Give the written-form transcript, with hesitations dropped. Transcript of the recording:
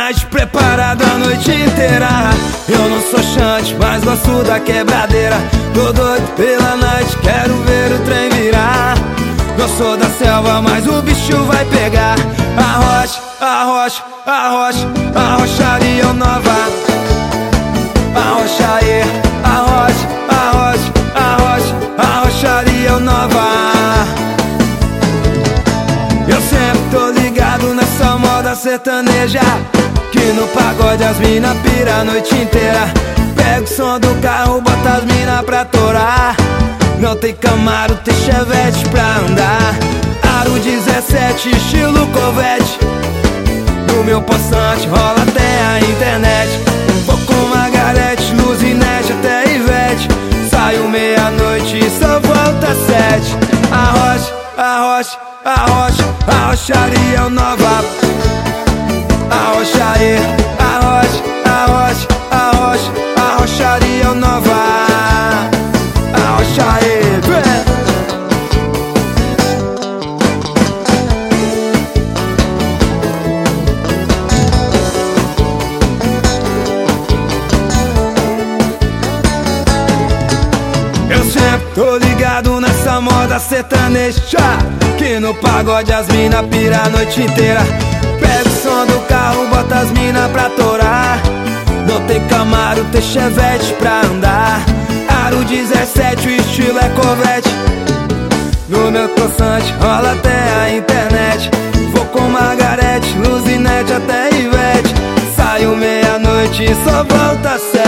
night, preparado a noite inteira. Eu não sou chante, mas gosto da quebradeira. Tô doido pela night, quero ver o trem virar. Não sou da selva, mas o bicho vai pegar. Arrocha, arrocha, arrocha, arrocharia nova. Arrocha aí, arrocha, arrocha, arrocha, arrocharia nova. Eu sempre tô ligado nessa moda sertaneja, que no pagode as mina pira a noite inteira. Pega o som do carro, bota as mina pra torar. Não tem Camaro, tem Chevette pra andar. Aro 17, estilo Corvette. No meu passante rola até a internet. Vou com Margarete, Luzinete até Ivete. Saio meia-noite e só volta às 7. Arrocha, arrocha, arrocha, arrocharia nova. Arrocha aí, arrocha, arrocha, arrocha, arrocharia nova. Arrocha aí, eu sempre tô ligado nessa moda sertaneja, que no pagode as mina pira a noite inteira. Pega o som do carro, bota as mina pra torar. Não tem Camaro, tem Chevette pra andar. Aro 17, o estilo é Corvette. No meu passante rola até a internet. Vou com Margarete, Luzinete até Ivete. Saio meia-noite e só volta às 7.